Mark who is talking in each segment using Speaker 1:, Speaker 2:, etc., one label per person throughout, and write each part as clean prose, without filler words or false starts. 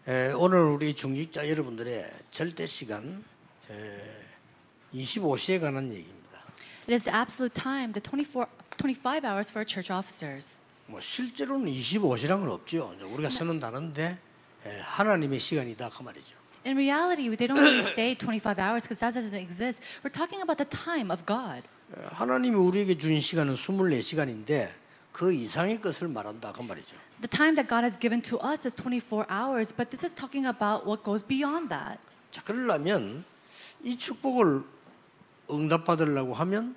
Speaker 1: 오늘 우리 중직자 여러분들의 절대 시간 25시에 관한 얘기입니다.
Speaker 2: It is the absolute time, the 25 hours for our church officers.
Speaker 1: 뭐 실제로는 25시란 건 없죠. 우리가 쓰는 단어인데 하나님의 시간이다 그 말이죠.
Speaker 2: In reality, they don't really say 25 hours because that doesn't exist. We're talking about the time of God.
Speaker 1: 하나님이 우리에게 준 시간은 24시간인데 그 이상의 것을 말한다 그 말이죠.
Speaker 2: The time that God has given to us is 24 hours, but this is talking about what goes beyond that.
Speaker 1: 자, 그러려면 이 축복을 응답받으려고 하면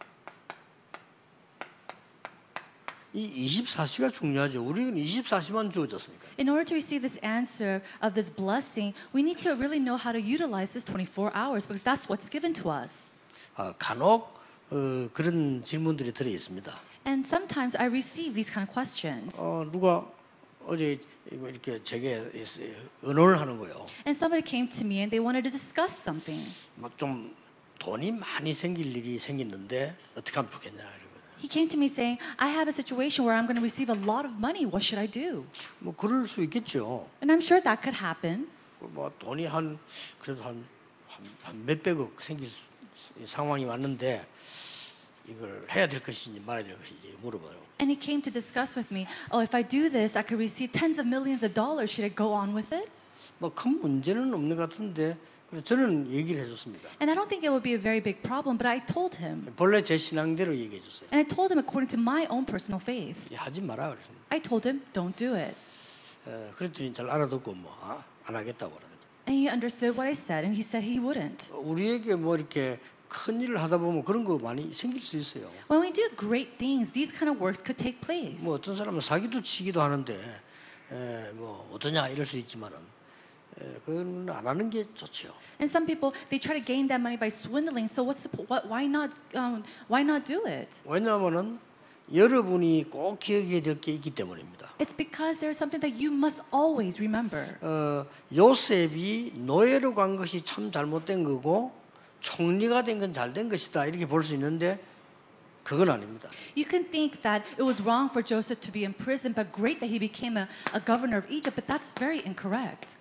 Speaker 1: 이 24시가 중요하죠. 우리는 24시만 주어졌으니까.
Speaker 2: In order to receive this answer of this blessing, we need to really know how to utilize this 24 hours because that's what's given to us.
Speaker 1: 간혹 그런 질문들이 들어 있습니다.
Speaker 2: And sometimes I receive these kind of questions.
Speaker 1: 누가 어제 이렇게 제게 의논을 하는 거예요.
Speaker 2: And somebody came to me and they wanted to discuss something.
Speaker 1: 막 좀 돈이 많이 생길 일이 생겼는데 어떻게 하면 좋겠냐 이러고.
Speaker 2: He came to me saying, I have a situation where I'm going to receive a lot of money. What should I do?
Speaker 1: 뭐 그럴 수 있겠죠.
Speaker 2: And I'm sure that could happen.
Speaker 1: 뭐 돈이 그래도 한 몇백억 생길 상황이 왔는데 이걸 해야 될 것인지 말아야 될 것인지 물어봐요.
Speaker 2: And he came to discuss with me, oh, if I do this, I could receive tens of millions of dollars. Should I go on with it?
Speaker 1: 뭐 큰 문제는 없는 것 같은데 그래서 저는 얘기를 해줬습니다.
Speaker 2: And I don't think it would be a very big problem, but I told him.
Speaker 1: 본래 제 신앙대로 얘기해 줬어요.
Speaker 2: And I told him according to my own personal faith.
Speaker 1: 하지 마라 그랬습니다.
Speaker 2: I told him, don't do it.
Speaker 1: 그랬더니 잘 알아듣고 안 하겠다고 그러거든요.
Speaker 2: And he understood what I said, and he said he wouldn't.
Speaker 1: 우리에게 뭐 이렇게 큰 일을 하다 보면 그런 거 많이 생길 수 있어요.
Speaker 2: When we do great things, these kind of works could take place.
Speaker 1: 뭐 어떤 사람은 사기도 치기도 하는데 뭐 어떠냐 이럴 수 있지만은 그건 안 하는 게 좋죠.
Speaker 2: And some people they try to gain that money by swindling. So why not do it?
Speaker 1: 왜냐하면은 여러분이 꼭 기억해야 될 게 있기 때문입니다.
Speaker 2: It's because there's something that you must always remember.
Speaker 1: 요셉이 노예로 간 것이 참 잘못된 거고 총리가 된 건 잘된 것이다 이렇게 볼 수 있는데 그건 아닙니다.
Speaker 2: You can think that it was wrong for Joseph to be in prison, but great that he became a governor of Egypt. But that's very incorrect.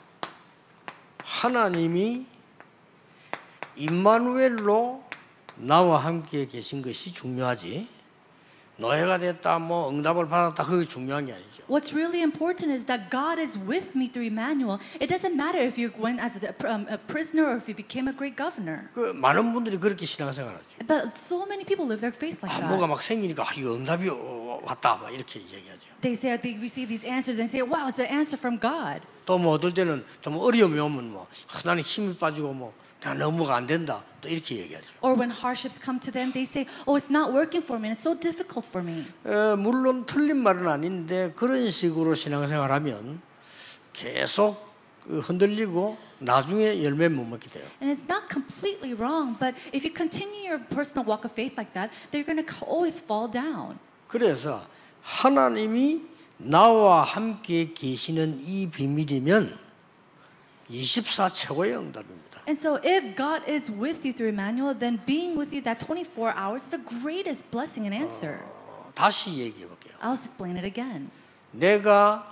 Speaker 1: 하나님이 임마누엘로 나와 함께 계신 것이 중요하지. 노예가 됐다, 뭐 응답을 받았다, 그게 중요한 게 아니죠.
Speaker 2: What's really important is that God is with me through Emmanuel. It doesn't matter if you went as a prisoner or if you became a great governor.
Speaker 1: 그 많은 분들이 그렇게 신앙생활하죠.
Speaker 2: But so many people live their faith like that.
Speaker 1: 뭐가 막 생기니까 이거 응답이 왔다, 막 이렇게 얘기하죠.
Speaker 2: They say they receive these answers and say, "Wow, it's an answer from God."
Speaker 1: 또 뭐 어떨 때는 좀 어려움이 오면 나는 힘이 빠지고 나 너무가 안 된다, 또 이렇게 얘기하죠.
Speaker 2: Or when hardships come to them, they say, "Oh, it's not working for me, and it's so difficult for me."
Speaker 1: 물론 틀린 말은 아닌데 그런 식으로 신앙생활하면 계속 흔들리고 나중에 열매 못 먹게 돼요.
Speaker 2: And it's not completely wrong, but if you continue your personal walk of faith like that, then you're going to always fall down.
Speaker 1: 그래서 하나님이 나와 함께 계시는 이 비밀이면 24 최고의 응답입니다.
Speaker 2: And so if God is with you through Emmanuel, then being with you that 24 hours is the greatest blessing and answer.
Speaker 1: 다시 얘기해 볼게요.
Speaker 2: I'll explain it again.
Speaker 1: 내가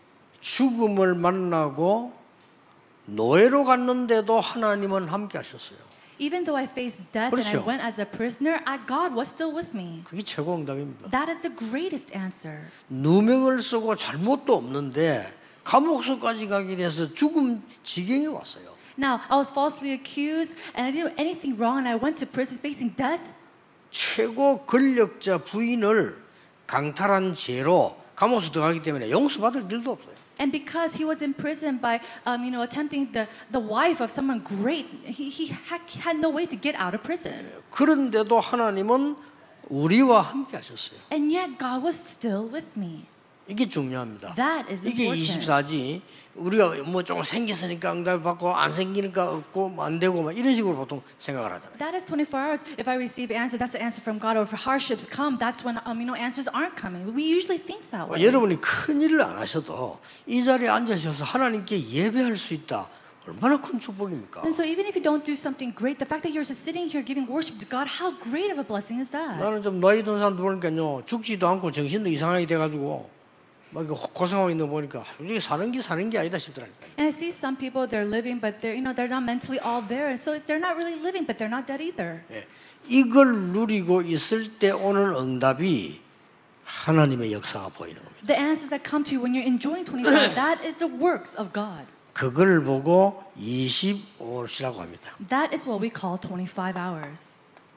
Speaker 1: 죽음을 만나고 노예로 갔는데도 하나님은 함께 하셨어요.
Speaker 2: Even though I faced death and I
Speaker 1: 그렇죠.
Speaker 2: went as a prisoner, God was still with me.
Speaker 1: 그게 최고 응답입니다.
Speaker 2: That is the greatest answer.
Speaker 1: 누명을 쓰고 잘못도 없는데 감옥소까지 가게 돼서 죽음 지경에 왔어요.
Speaker 2: Now, I was falsely accused and I didn't do anything wrong and I went to prison facing death.
Speaker 1: 최고 권력자 부인을 강탈한 죄로 감옥소 들어가기 때문에 용서받을 일도 없어요.
Speaker 2: And because he was in prison by, attempting the wife of someone great, he had no way to get out of prison.
Speaker 1: 그런데도 하나님은 우리와 함께 하셨어요.
Speaker 2: And yet God was still with me.
Speaker 1: 이게 중요합니다.
Speaker 2: That is
Speaker 1: 이게
Speaker 2: important.
Speaker 1: 24지. 우리가 뭐 좀 생겼으니까 응답을 받고 안 생기니까 없고 안 되고 막 이런 식으로 보통 생각을 하잖아요.
Speaker 2: That is 24 hours. If I receive answer, that's the answer from God. Or if hardships come, that's when answers aren't coming. We usually think that way.
Speaker 1: 여러분이 큰 일을 안 하셔도 이 자리에 앉으셔서 하나님께 예배할 수 있다. 얼마나 큰 축복입니까?
Speaker 2: And so even if you don't do something great, the fact that you're just sitting here giving worship to God, how great of a blessing is that?
Speaker 1: 나는 좀 나이 든 사람들 보니까요 죽지도 않고 정신도 이상하게 돼가지고 막 이거 고생하고 있는 거 보니까 이게 사는 게 아니다 싶더라니까.
Speaker 2: And I see some people they're living, but they're they're not mentally all there, and so they're not really living, but they're not dead either.
Speaker 1: 예, 이걸 누리고 있을 때 오는 응답이 하나님의 역사가 보이는 겁니다.
Speaker 2: The answers that come to you when you're enjoying 25, that is the works of God.
Speaker 1: 그걸 보고 25시라고 합니다.
Speaker 2: That is what we call 25 hours.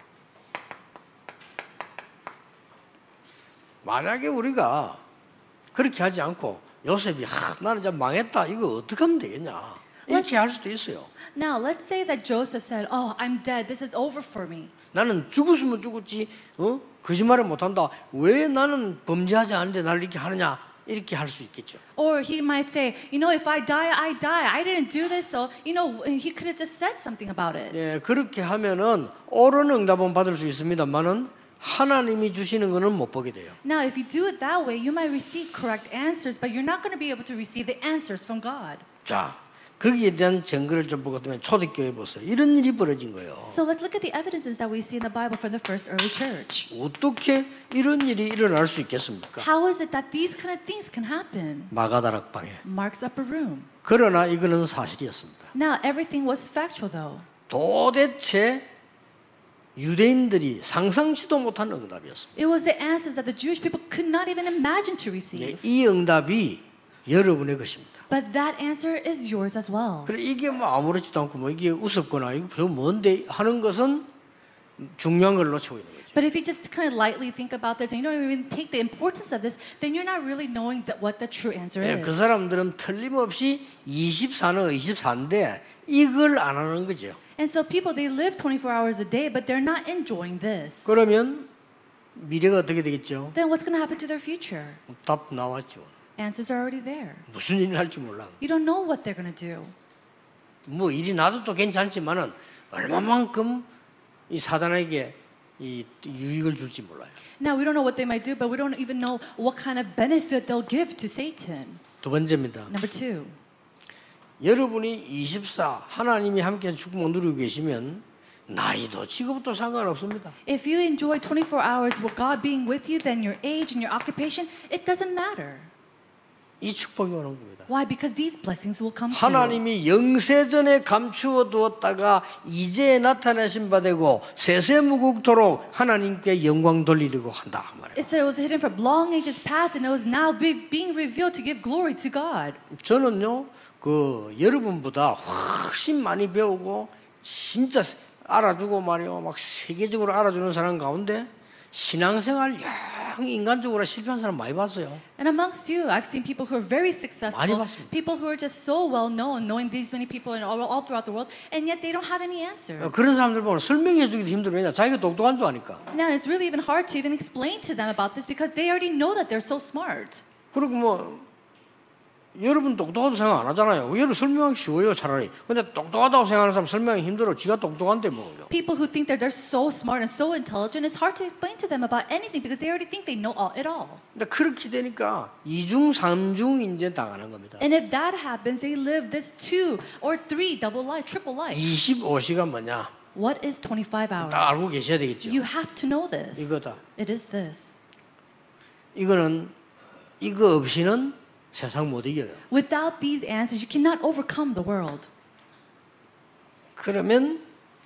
Speaker 1: 만약에 우리가 그렇게 하지 않고 요셉이 나는 이제 망했다 이거 어떻게 하면 되겠냐 이렇게 할 수도 있어요.
Speaker 2: Now, let's say that Joseph said, "Oh, I'm dead. This is over for me."
Speaker 1: 나는 죽었으면 죽었지 거짓말을 못한다. 왜 나는 범죄하지 않는데 나를 이렇게 하느냐 이렇게 할 수 있겠죠.
Speaker 2: Or he might say, if I die, I die. I didn't do this, so he could have just said something about it.
Speaker 1: 예, 그렇게 하면은 옳은 응답은 받을 수 있습니다만은 하나님이 주시는 것은 못 보게 돼요.
Speaker 2: Now, if you do it that way, you might receive correct answers, but you're not going to be able to receive the answers from God.
Speaker 1: 자, 거기에 대한 증거를 좀 보거든요. 초대교회 보세요. 이런 일이 벌어진 거예요.
Speaker 2: So let's look at the evidences that we see in the Bible from the first early church.
Speaker 1: 어떻게 이런 일이 일어날 수 있겠습니까?
Speaker 2: How is it that these kind of things can happen?
Speaker 1: 마가다락방에.
Speaker 2: Mark's upper room.
Speaker 1: 그러나 이거는 사실이었습니다.
Speaker 2: Now, everything was factual, though.
Speaker 1: 도대체 유대인들이 상상치도 못한 응답이었습니다.
Speaker 2: It was the answers that the Jewish people could not even imagine to
Speaker 1: 예,
Speaker 2: receive.
Speaker 1: 이 응답이 여러분의 것입니다.
Speaker 2: But that answer is yours as well.
Speaker 1: 그래 이게 뭐 아무렇지도 않고 뭐 이게 우습거나 이거 별 뭔데 하는 것은 중요한 걸 놓치고 있는 거죠.
Speaker 2: But if you just kind of lightly think about this and you don't even take the importance of this, then you're not really knowing what the true answer
Speaker 1: 예, 그
Speaker 2: is.
Speaker 1: 사람들은 틀림없이 24는 24인데 이걸 안 하는 거죠.
Speaker 2: And so people, they live 24 hours a day, but they're not enjoying this.
Speaker 1: 그러면 미래가 어떻게 되겠죠?
Speaker 2: Then what's going to happen to their future?
Speaker 1: 답 나왔죠.
Speaker 2: Answers are already there.
Speaker 1: 무슨 일을 할지 몰라.
Speaker 2: You don't know what they're going to do.
Speaker 1: 뭐 일이 나도 괜찮지만은 얼마만큼 이 사단에게 이 유익을 줄지 몰라요.
Speaker 2: Now, we don't know what they might do, but we don't even know what kind of benefit they'll give to Satan.
Speaker 1: 두 번째입니다.
Speaker 2: Number two,
Speaker 1: 여러분이 24 하나님이 함께 축복을 누리고 계시면 나이도 직업도 상관없습니다.
Speaker 2: if you enjoy 24 hours with God being with you, then your age and your occupation, it doesn't matter.
Speaker 1: 이 축복이 오는 겁니다.
Speaker 2: Why? Because these blessings will come to you.
Speaker 1: 하나님이 영세전에 감추어 두었다가 이제 나타내신 바 되고 세세무국토록 하나님께 영광 돌리려고 한다 말이에요.
Speaker 2: It said it was hidden from long ages past, and it was now being revealed to give glory to God.
Speaker 1: 저는요, 여러분보다 훨씬 많이 배우고 진짜 알아주고 말이요, 막 세계적으로 알아주는 사람 가운데 신앙생활 영 인간적으로 실패한 사람 많이 봤어요.
Speaker 2: And amongst you, I've seen people who are very successful,
Speaker 1: 많이 봤습니다.
Speaker 2: people who are just so well known, knowing these many people and all throughout the world, and yet they don't have any answers.
Speaker 1: 그런 사람들 보면 설명해 주기도 힘들어. 왜냐? 자기가 똑똑한 줄 아니까.
Speaker 2: Now, it's really even hard to even explain to them about this because they already know that they're so smart.
Speaker 1: 그리고 뭐 여러분 똑똑하다고 생각 안 하잖아요. 여러분 설명하기 쉬워요, 차라리. 근데 똑똑하다고 생각하는 사람 설명이 힘들어. 지가 똑똑한데 뭐요.
Speaker 2: People who think that they're so smart and so intelligent, it's hard to explain to them about anything because they already think they know it all.
Speaker 1: 근데 그렇게 되니까 이중 삼중 인제 당하는 겁니다.
Speaker 2: And if that happens, they live this 2 or 3 double life, triple life.
Speaker 1: 25시간 뭐냐?
Speaker 2: What is 25 hours?
Speaker 1: 다 알고 계셔야 되겠죠.
Speaker 2: You have to know this.
Speaker 1: 이거다.
Speaker 2: It is this.
Speaker 1: 이거 없이는 세상 못 이겨요.
Speaker 2: Without these answers, you cannot overcome the world.
Speaker 1: 그러면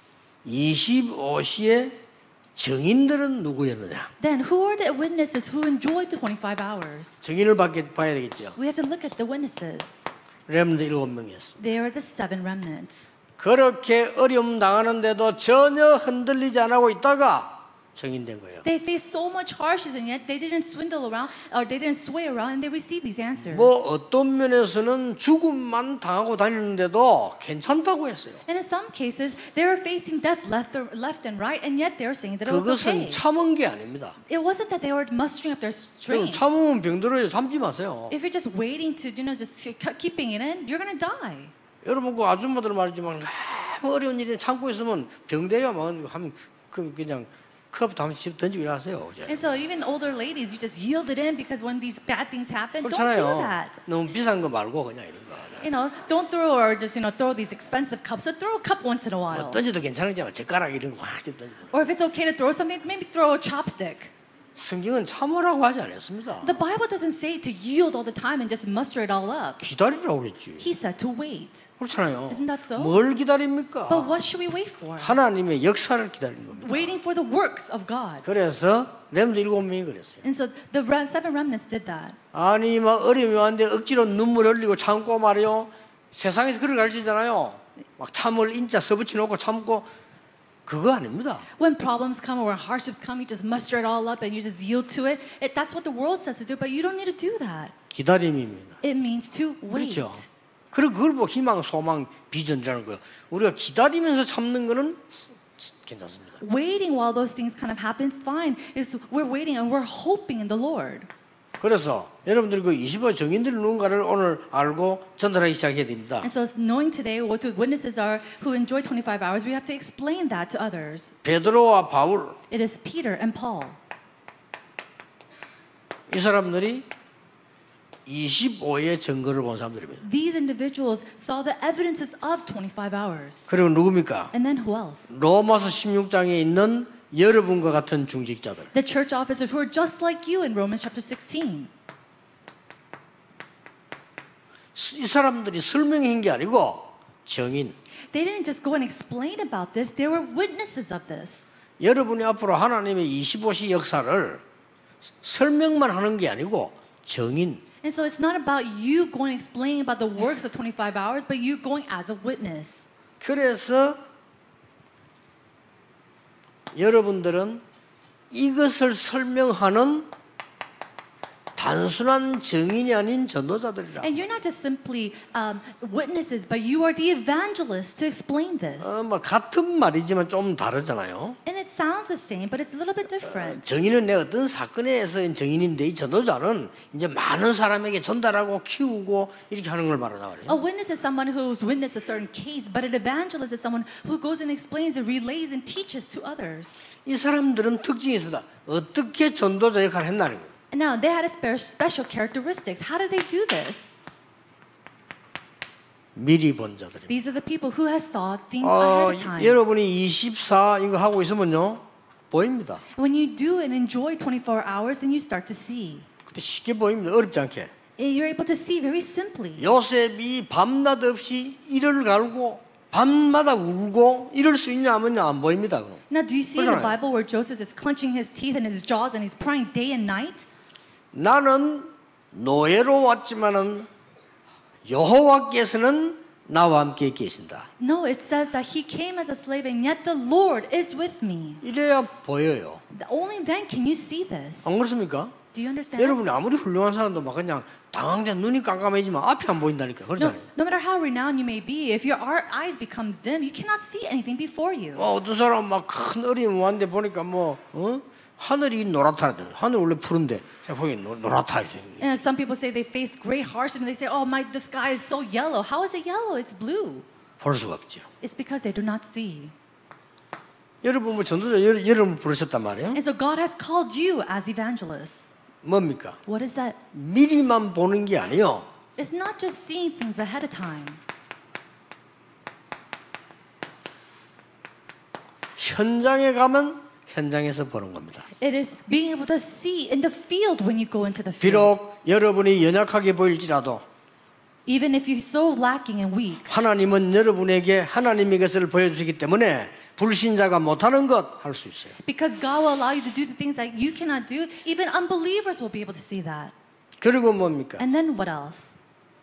Speaker 1: 25시에 증인들은 누구였느냐?
Speaker 2: Then who are the witnesses who enjoyed the 25 hours?
Speaker 1: 증인을 봐야 되겠죠.
Speaker 2: We have to look at the witnesses.
Speaker 1: 렘넌트 7명이었습니다.
Speaker 2: They are the 7 remnants.
Speaker 1: 그렇게 어려움 당하는데도 전혀 흔들리지 않고 있다가 증인된 거예요.
Speaker 2: They faced so much harshness and yet they didn't swindle around or they didn't sway around and they received these answers.
Speaker 1: 뭐 어떤 면에서는 죽음만 당하고 다니는데도 괜찮다고 했어요.
Speaker 2: And in some cases, they were facing death left and right and yet they were saying that it was
Speaker 1: 그것은
Speaker 2: okay.
Speaker 1: 참은 게 아닙니다.
Speaker 2: It wasn't that they were mustering up their strength.
Speaker 1: 참으면 병들어요. 참지 마세요.
Speaker 2: If you're just waiting to, just keeping it in, you're going to die.
Speaker 1: 여러분 그 아줌마들 말이지만 너무 어려운 일에 참고 있으면 병돼요. 하면 그냥 컵도 한 번씩 던지고 일하세요.
Speaker 2: And so even older ladies, you just yield it in because when these bad things happen, don't do
Speaker 1: 그렇잖아요.
Speaker 2: that.
Speaker 1: 너무 비싼 거 말고 그냥 이런 거.
Speaker 2: Don't throw or just throw these expensive cups. So throw a cup once in a while.
Speaker 1: 던져도 괜찮은지만 젓가락 이런 거 확 던지고.
Speaker 2: Or if it's okay to throw something, maybe throw a chopstick.
Speaker 1: 성경은 참으라고 하지 않았습니다.
Speaker 2: The Bible doesn't say to yield all the time and just muster it all up.
Speaker 1: 기다리라고 했지.
Speaker 2: He said to wait.
Speaker 1: 그렇잖아요.
Speaker 2: Isn't that so?
Speaker 1: 뭘 기다립니까?
Speaker 2: But what should we wait for?
Speaker 1: 하나님의 역사를 기다리는 겁니다.
Speaker 2: Waiting for the works of God.
Speaker 1: 그래서 렘도 7명이 그랬어요.
Speaker 2: And so the seven remnants did that.
Speaker 1: 아니 막 어려움이 왔는데 억지로 눈물 흘리고 참고 말이요. 세상에서 그걸 가르치잖아요. 막 참을 인자 써붙여 놓고 참고 그거 아닙니다.
Speaker 2: When problems come or when hardships come, you just muster it all up and you just yield to it. That's what the world says to do, but you don't need to do that.
Speaker 1: 기다림입니다.
Speaker 2: It means to wait.
Speaker 1: 그렇죠. 그리고 그걸 뭐 희망, 소망, 비전이라는 거예요. 우리가 기다리면서 참는 거는 괜찮습니다.
Speaker 2: Waiting while those things kind of happen is fine. We're waiting and we're hoping in the Lord.
Speaker 1: 그래서 여러분들이 그 25 정인들이 누군가를 오늘 알고 전달하기 시작해야 됩니다.
Speaker 2: And so knowing today what the witnesses are who enjoy 25 hours, we have to explain that to others.
Speaker 1: 베드로와 바울
Speaker 2: It is Peter and Paul.
Speaker 1: 이 사람들이 25의 증거를 본 사람들입니다.
Speaker 2: These individuals saw the evidences of 25 hours.
Speaker 1: 그리고 누굽니까?
Speaker 2: And then who else?
Speaker 1: 로마서 16장에 있는 여러분과 같은 중직자들.
Speaker 2: The church officers who are just like you in Romans chapter 16.
Speaker 1: 이 사람들이 설명한 게 아니고 증인.
Speaker 2: They didn't just go and explain about this, they were witnesses of this.
Speaker 1: 여러분이 앞으로 하나님의 25시 역사를 설명만 하는 게 아니고 증인.
Speaker 2: And so it's not about you going and explaining about the works of 25 hours, but you going as a witness.
Speaker 1: 그래서 여러분들은 이것을 설명하는 단순한 증인이 아닌 전도자들이라.
Speaker 2: And you're not just simply witnesses, but you are the evangelists to explain this.
Speaker 1: 뭐 같은 말이지만 좀 다르잖아요.
Speaker 2: And it sounds the same, but it's a little bit different.
Speaker 1: 증인은 내 어떤 사건에서 증인인데 이 전도자는 이제 많은 사람에게 전달하고 키우고 이렇게 하는 걸 말하는 말이에요.
Speaker 2: A witness is someone who's witnessed a certain case, but an evangelist is someone who goes and explains and relays and teaches to others.
Speaker 1: 이 사람들은 특징이 있습니다. 어떻게 전도자 역할을 했나는 거예요.
Speaker 2: And now they had a special characteristics. How did they do this?
Speaker 1: 미리 본 자들입니다.
Speaker 2: These are the people who has saw things ahead of time.
Speaker 1: 여러분이 24 이거 하고 있으면요 보입니다.
Speaker 2: When you do and enjoy 24 hours, then you start to see.
Speaker 1: 그때 쉽게 보입니다. 어렵지 않게.
Speaker 2: You're able to see very simply.
Speaker 1: 요셉이 밤낮 없이 이를 갈고 밤마다 울고 이럴 수 있냐 하면 안 보입니다. 그럼.
Speaker 2: Now, do you see in the
Speaker 1: 그렇잖아요.
Speaker 2: Bible where Joseph is clenching his teeth and his jaws and he's crying day and night?
Speaker 1: 나는 노예로 왔지만은 여호와께서는 나와 함께 계신다.
Speaker 2: No, it says that he came as a slave and yet the Lord is with me.
Speaker 1: 이래야 보여요.
Speaker 2: Only then can you see this.
Speaker 1: 안 그렇습니까?
Speaker 2: Do you understand?
Speaker 1: 여러분이 아무리 훌륭한 사람도 막 그냥 당황된 눈이 깜깜해지면 앞이 안 보인다니까.
Speaker 2: No,
Speaker 1: 그렇잖아요.
Speaker 2: no matter how renowned you may be, if your eyes become dim, you cannot see anything before you.
Speaker 1: 어떤 사람 막 큰 어려움 왔는데 보니까 뭐 하늘이 노랗다. 하늘 원래 푸른데 제가 보기 노랗다.
Speaker 2: And some people say they face great hardship and they say, "Oh, the sky is so yellow." How is it yellow? It's blue.
Speaker 1: 볼 수가 없죠.
Speaker 2: It's because they do not see.
Speaker 1: 여러분 뭐 전도자 여러분 부르셨단 말이에요.
Speaker 2: And so God has called you as evangelists.
Speaker 1: 뭡니까?
Speaker 2: What is that?
Speaker 1: 미리만 보는 게 아니요.
Speaker 2: It's not just seeing things ahead of time.
Speaker 1: 현장에 가면 현장에서 보는 겁니다.
Speaker 2: It is being able to see in the field when you go into the field.
Speaker 1: 비록 여러분이 연약하게 보일지라도
Speaker 2: Even if you're so lacking and weak.
Speaker 1: 하나님은 여러분에게 하나님의 것을 보여주시기 때문에 불신자가 못하는 것 할 수 있어요.
Speaker 2: Because God will allow you to do the things that you cannot do, even unbelievers will be able to see that.
Speaker 1: 그리고 뭡니까?
Speaker 2: And then what else?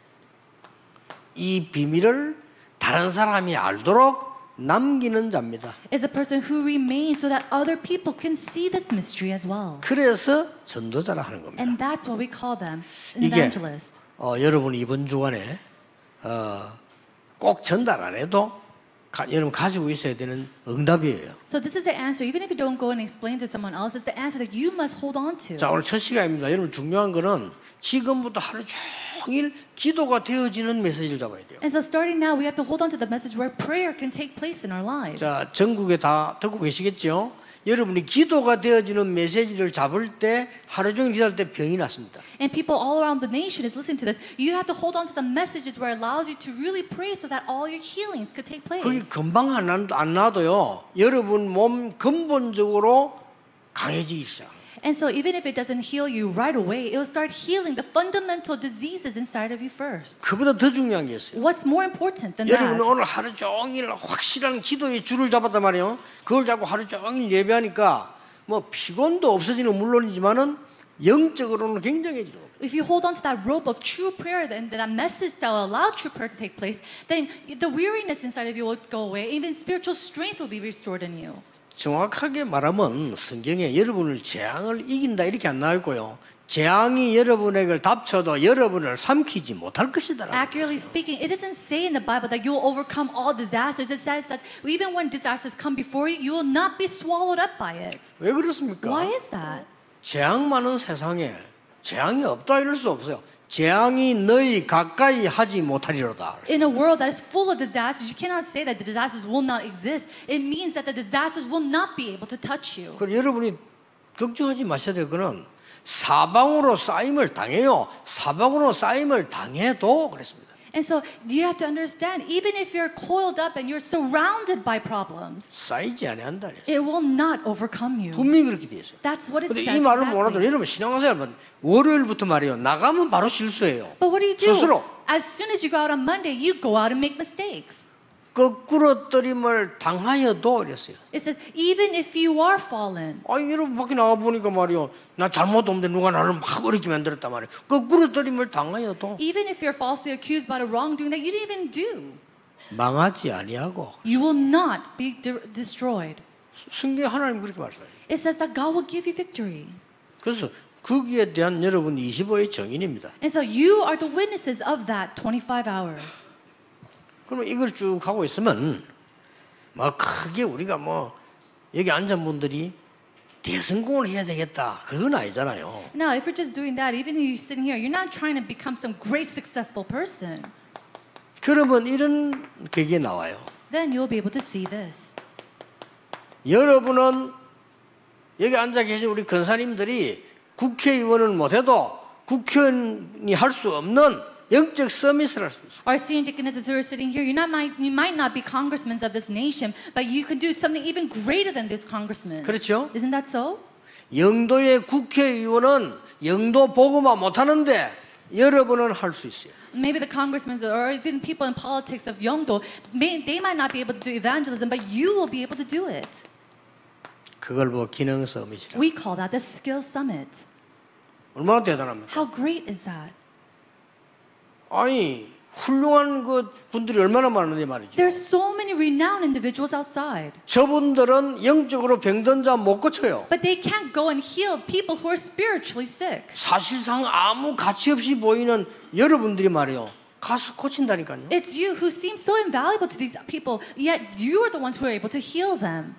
Speaker 1: 이 비밀을 다른 사람이 알도록 남기는 자입니다.
Speaker 2: Is a person who remains so that other people can see this mystery as well.
Speaker 1: 그래서 전도자라 하는 겁니다.
Speaker 2: And that's what we call them, an
Speaker 1: 이게
Speaker 2: evangelist.
Speaker 1: 여러분이 이번 주간에 꼭 전달 안 해도 여러분 가지고 있어야 되는 응답이에요.
Speaker 2: So this is the answer. Even if you don't go and explain to someone else, it's the answer that you must hold on to.
Speaker 1: 자, 오늘 첫 시간입니다. 여러분 중요한 거는 지금부터 하루 종일 기도가 되어지는 메시지를 잡아야 돼요.
Speaker 2: And so starting now, we have to hold on to the message where prayer can take place in our lives.
Speaker 1: 자, 전국에 다 듣고 계시겠죠? 여러분이 기도가 되어지는 메시지를 잡을 때 하루 종일 기도할 때 병이 났습니다.
Speaker 2: And people all around the nation is listening to this. You have to hold on to the messages where it allows you to really pray so that all your healings could take place.
Speaker 1: 그게 금방 안 나도요. 여러분 몸 근본적으로 강해지기 시작해요.
Speaker 2: And so even if it doesn't heal you right away, it will start healing the fundamental diseases inside of you first.
Speaker 1: 그보다 더 중요한 게 있어요.
Speaker 2: What's more important than
Speaker 1: 여러분
Speaker 2: that?
Speaker 1: 오늘 하루 종일 확실한 기도의 줄을 잡았단 말이에요. 그걸 잡고 하루 종일 예배하니까 뭐 피곤도 없어지는 물론이지만은 영적으로는 굉장해지는 거예요.
Speaker 2: If you hold on to that rope of true prayer, then that message that will allow true prayer to take place, then the weariness inside of you will go away. Even spiritual strength will be restored in you.
Speaker 1: 정확하게 말하면 성경에 여러분을 재앙을 이긴다 이렇게 안 나와 있고요. 재앙이 여러분에게 닥쳐도 여러분을 삼키지 못할 것이다.
Speaker 2: Accurately speaking, it doesn't say in the Bible that you will overcome all disasters. It says that even when disasters come before you, you will not be swallowed up by it.
Speaker 1: 왜 그렇습니까?
Speaker 2: Why is that?
Speaker 1: 재앙 많은 세상에 재앙이 없다 이럴 수 없어요. 재앙이 너희 가까이 하지 못하리로다.
Speaker 2: In a world that is full of disasters, you cannot say that the disasters will not exist. It means that the disasters will not be able to touch you.
Speaker 1: 그럼 여러분이 걱정하지 마셔야 될 거는 사방으로 쌓임을 당해요. 사방으로 쌓임을 당해도 그랬습니다.
Speaker 2: And so you have to understand, even if you're coiled up and you're surrounded by problems,
Speaker 1: 쌓이지 아니한다 그랬어요.
Speaker 2: it will not overcome you.
Speaker 1: 분명히 그렇게 돼 있어요.
Speaker 2: That's what it
Speaker 1: 근데
Speaker 2: says.
Speaker 1: 이 말을 몰라도
Speaker 2: Exactly.
Speaker 1: 여러분 신앙생활 월요일부터 말이에요. 나가면 바로 실수해요.
Speaker 2: But what do?
Speaker 1: 스스로
Speaker 2: As soon as you go out on Monday, you go out and make mistakes.
Speaker 1: 거꾸로 떨림을 당하여도 그랬어요.
Speaker 2: It says, even if you are fallen,
Speaker 1: 아니 여러분 밖에 나가 보니까 말이요. 나 잘못 없는데 누가 나를 막 어렵게 만들었단 말이에요. 거꾸로 떨림을 당하여도
Speaker 2: even if you're falsely accused about a wrongdoing that you didn't even do,
Speaker 1: 망하지 아니하고
Speaker 2: you will not be destroyed.
Speaker 1: 성경 하나님 그렇게 말씀해요.
Speaker 2: It says that God will give you victory.
Speaker 1: 그래서 거기에 대한 여러분 25의 정인입니다.
Speaker 2: And so you are the witnesses of that 25 hours.
Speaker 1: 그러면 이걸 쭉 하고 있으면 막 크게 우리가 뭐 여기 앉은 분들이 대성공을 해야 되겠다 그건 아니잖아요.
Speaker 2: Now, if you're just doing that, even if you're sitting here, you're not trying to become some great successful person.
Speaker 1: 그러면 이런 계기에 나와요.
Speaker 2: Then you'll be able to see this.
Speaker 1: 여러분은 여기 앉아 계신 우리 권사님들이 국회의원은 못해도 국회의원이 할 수 없는 영적 서밋을 할 수 있어요.
Speaker 2: Our senior deaconesses who are sitting here, you might not be congressmen of this nation, but you can do something even greater than this congressman.
Speaker 1: 그렇죠?
Speaker 2: Isn't that so?
Speaker 1: 영도의 국회의원은 영도 보고만 못하는데 여러분은 할 수 있어요.
Speaker 2: Maybe the congressmen or even people in politics of Yeongdo, they might not be able to do evangelism, but you will be able to do it.
Speaker 1: 그걸 뭐 기능 서밋이라.
Speaker 2: We call that the skill summit.
Speaker 1: 얼마나 대단합니까?
Speaker 2: How great is that?
Speaker 1: 아니 훌륭한 그 분들이 얼마나 많은데 말이죠.
Speaker 2: There's so many renowned individuals outside,
Speaker 1: 저분들은 영적으로 병든 자 못 고쳐요.
Speaker 2: but they can't go and heal people who are spiritually sick.
Speaker 1: 사실상 아무 가치 없이 보이는 여러분들이 말이요. 가서 고친다니까요.
Speaker 2: It's you who seem so invaluable to these people, yet you are the ones who are able to heal them.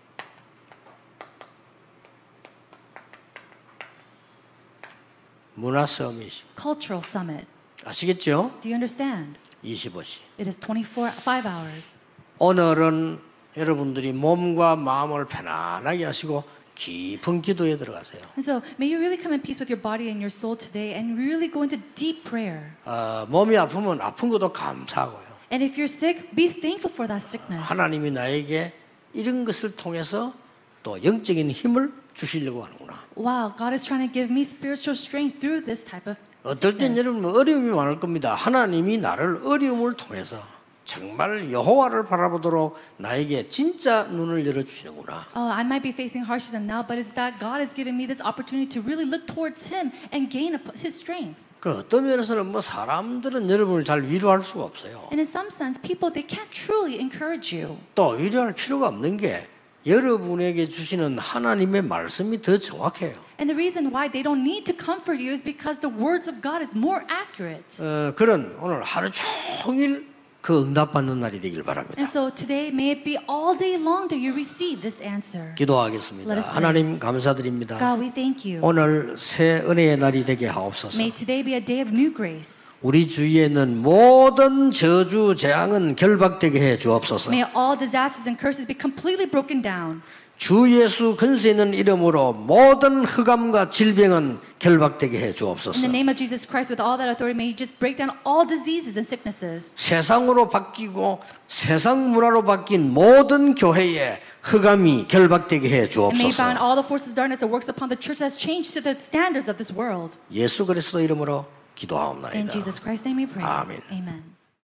Speaker 1: 문화 서밋.
Speaker 2: Cultural summit.
Speaker 1: 아시겠죠?
Speaker 2: Do you understand?
Speaker 1: 25시.
Speaker 2: It is 5 hours.
Speaker 1: 오늘은 여러분들이 몸과 마음을 편안하게 하시고 깊은 기도에 들어가세요.
Speaker 2: And so may you really come in peace with your body and your soul today and really go into deep prayer.
Speaker 1: 몸이 아프면 아픈 것도 감사하고요.
Speaker 2: And if you're sick, be thankful for that sickness.
Speaker 1: 하나님이 나에게 이런 것을 통해서 또 영적인 힘을 주시려고 하는구나.
Speaker 2: Wow, God is trying to give me spiritual strength through this type of
Speaker 1: 어떨 땐
Speaker 2: sickness.
Speaker 1: 여러분 어려움이 많을 겁니다. 하나님이 나를 어려움을 통해서 정말 여호와를 바라보도록 나에게 진짜 눈을 열어주시는구나.
Speaker 2: Oh, I might be facing hardships now, but it's that God is giving me this opportunity to really look towards Him and gain His strength.
Speaker 1: 그 어떤 면에서는 뭐 사람들은 여러분을 잘 위로할 수가 없어요.
Speaker 2: And in some sense, people, they can't truly encourage you.
Speaker 1: 또 위로할 필요가 없는 게 여러분에게 주시는 하나님의 말씀이 더 정확해요.
Speaker 2: And the reason why they don't need to comfort you is because the words of God is more accurate.
Speaker 1: 그런 오늘 하루 종일 그 응답받는 날이 되길 바랍니다.
Speaker 2: And so today, may it be all day long that you receive this answer.
Speaker 1: 기도하겠습니다.
Speaker 2: Let us pray.
Speaker 1: 하나님 감사드립니다.
Speaker 2: God, we thank you.
Speaker 1: 오늘 새 은혜의 날이 되게 하옵소서.
Speaker 2: May today be a day of new grace.
Speaker 1: 우리 주위에 있는 모든 저주 재앙은 결박되게 해 주옵소서.
Speaker 2: May all disasters and curses be completely broken down.
Speaker 1: 주 예수 근세 있는 이름으로 모든 흑암과 질병은 결박되게 해
Speaker 2: In
Speaker 1: 주옵소서.
Speaker 2: the name of Jesus Christ, with all that authority, may you just break down all diseases and sicknesses.
Speaker 1: 세상으로 바뀌고 세상 문화로 바뀐 모든 교회에 흑암이 결박되게 해
Speaker 2: And may you
Speaker 1: 주옵소서.
Speaker 2: bind all the forces of darkness that works upon the church that has changed to the standards of this world.
Speaker 1: 예수 그리스도 이름으로
Speaker 2: In
Speaker 1: 기도하옵나이다.
Speaker 2: Jesus Christ's name we pray.
Speaker 1: 아멘.
Speaker 2: Amen.